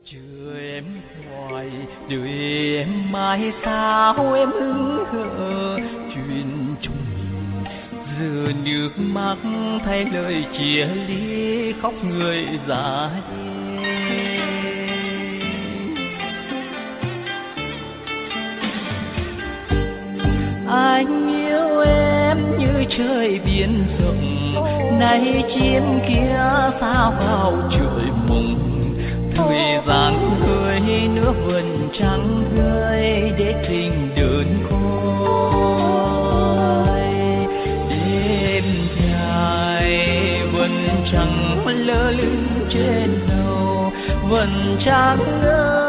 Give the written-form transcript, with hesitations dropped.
Chờ em hoài đợi em mãi sao em hững hờ, chuyện trong mình giờ nước mắt thay lời chia ly, khóc người già đi. Anh yêu em như trời biển rộng, nay chim kia sao vào trời mộng. Thời gian người nước vườn trắng rơi để tình đơn côi. Đêm dài vườn trắng lơ lửng trên đầu, vườn trắng ơi